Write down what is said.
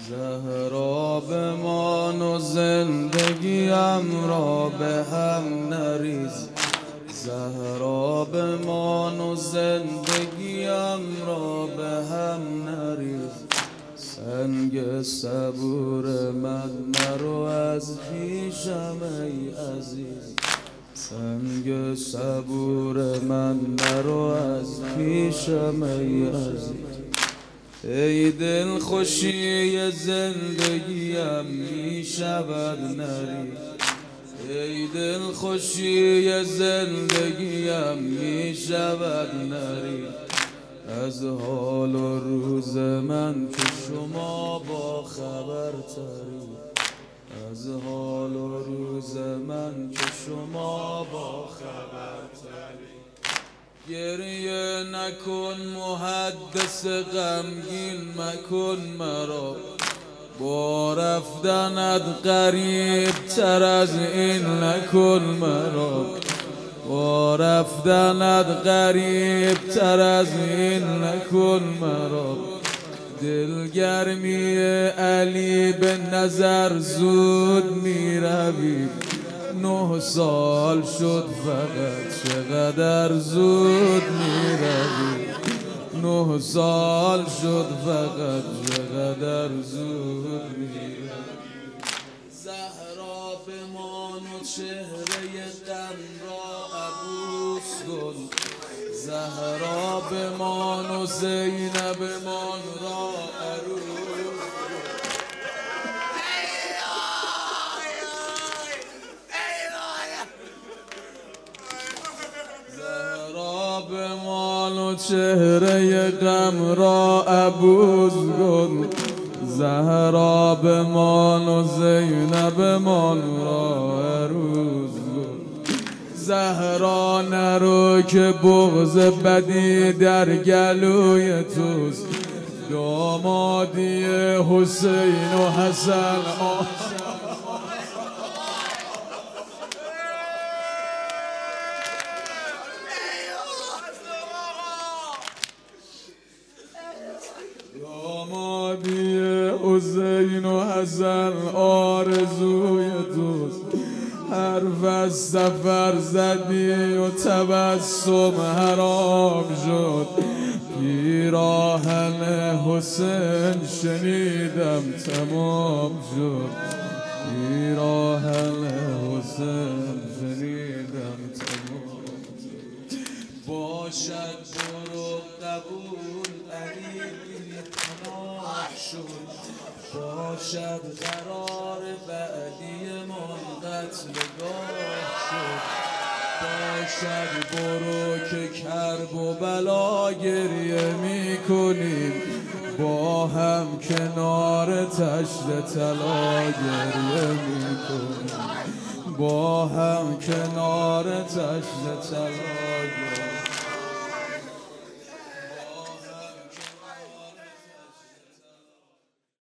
زهرا بمان و زندگیم را به هم نریز. زهرا بمان و زندگیم را به هم نریز. سنگ صبور من نرو از پیشم ای عزیز. سنگ صبور من نرو از پیشم ای عزیز. ای دل خوشی زندگیم می شود نریز. ای دل خوشی زندگیم می شود نریز. از حال و روز من که شما با خبر ترید. از حال و روز من که شما با خبر ترید. گریه نکن محدث غمگین مکن مرا. با رفتنت قریب تر از این نکن مرا. با رفتنت قریب تر از این نکن مرا. دلگرمی علی به نظر زود می روی. 9 سال شد فقط چقدر زود می روی. 9 سال شد فقط چقدر زود می روی. زهرا بمان و چهره غم را عبوس کن. زهرا بمان و زینب مان را عروس. زهرا بمان و چهره غم را عبوس کن. زهرا بمان و زینب مان را عروس کن. زهرا نرو که بغض بدی در گلوی توست. دامادی حسین و حسن دامادی حسین و حسن آرزوی توست. حرف از سفر زدی و تبسم حرام شد. پیراهن حسین شنیدم تمام شد. پیراهن حسین شنیدم تمام شد. باشد برو قبول علی پناه شد. باشد قرار بعدی من قتلگاه شد. باشد برو که کرب و بلا گریه می کنیم. با هم کنار تشت طلا گریه می کنیم. با هم کنار تشت طلا گریه